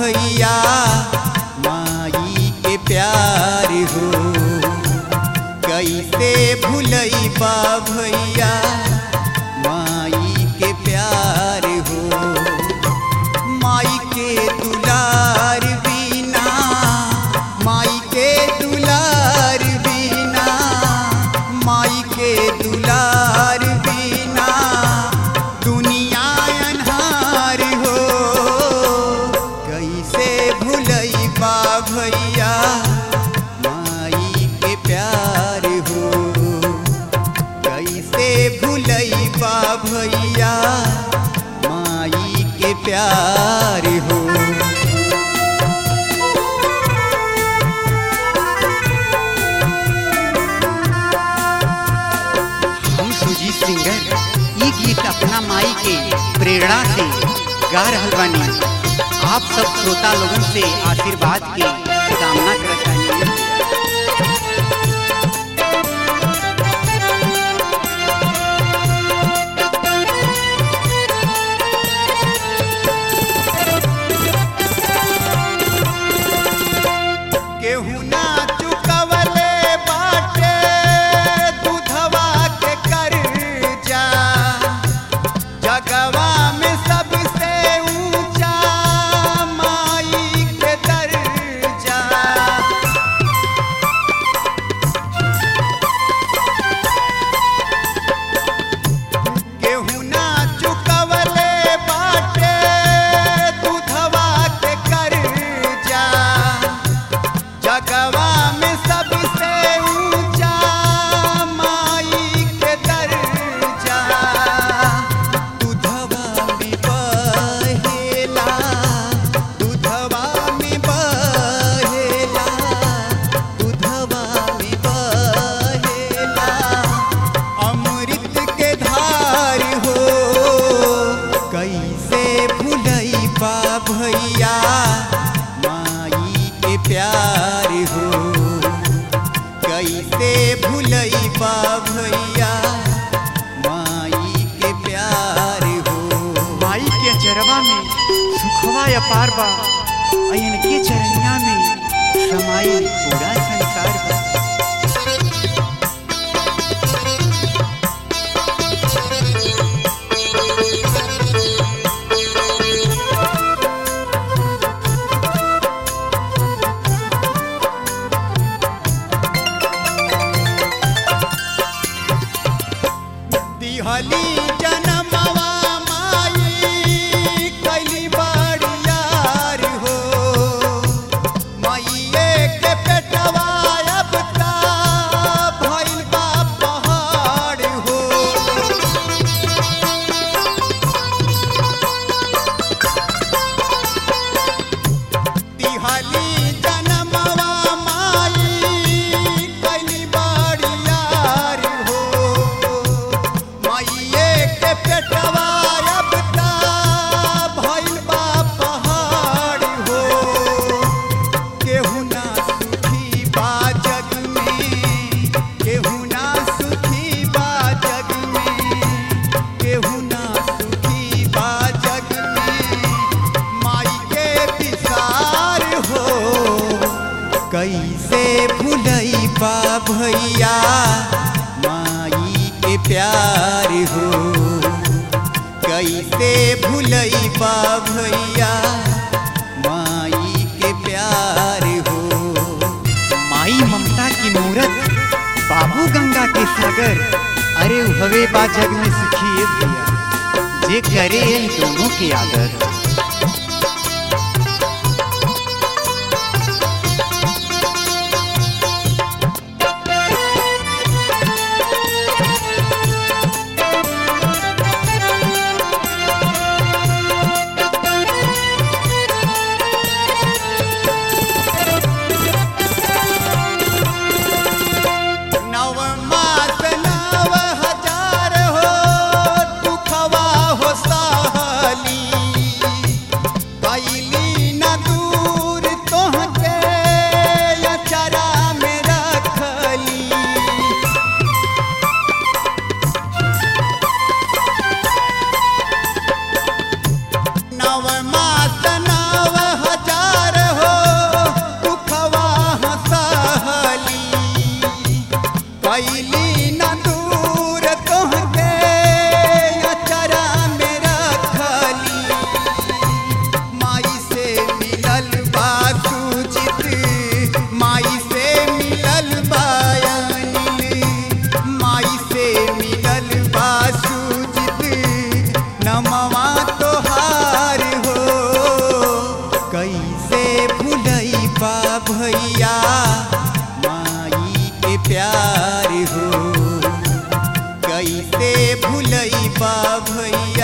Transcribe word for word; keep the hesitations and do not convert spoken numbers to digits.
भैया माई के प्यार हो। कैसे भूलैबा भैया माई के प्यार हो। माई के दुलार बिना माई के दुलार बिना माई के दुलार बिना दुनिया अन्हार हो। कैसे भूलैबा भैया माई के प्यार हो। कैसे भूलैबा भैया माई के प्यार हो। हम सुजीत सिंगर ये गीत अपना माई के प्रेरणा से गा रहल बानी। आप सब श्रोता लोगन से आशीर्वाद के कामना करत बानी। केहू ना चुकवले बाटे दूधवा के कर्जा। जगवा में सबसे ऊंचा माई के दर्जा। केहू ना चुकवले बाटे दूधवा के कर्जा। जगवा में सबसे ऊंचा माई के दर्जा। दूधवा में बहेला दूधवा में बहेला दूधवा में बहेला अमृत के धार हो। कैसे भूलैबा भैया माई के प्यार हो। कैसे भूलैबा भैया माई के प्यार हो। माई के चरवा में सुखवा अपार बा। इनके चरनिया में समाई पूरा संसार बा। दिहली जनमवा माई कैली बड़ियार हो। माईए के पेटवा अब ता भइल बा पहाड़ हो। दिहली जनमवा माई कैली बड़ियार हो। माईए के पेटवा अब ता भइल बा पहाड़ हो। केहू ना सुखी बा जग में केहू ना सुखी बा जग में केहू ना सुखी बा जग में माई के विसार हो। कैसे भूलैबा भैया माई के प्यार हो। कैसे भूलैबा भैया माई के प्यार हो। माई ममता की मूरत बाबू गंगा के सागर। अरे हवे बा जग में सुखी है भैया जे करे इन दोनों के आदर। नव मास नव हजार हो दुखवा हो सहली। बा भैया माई के प्यार हो कैसे भूलई बा भैया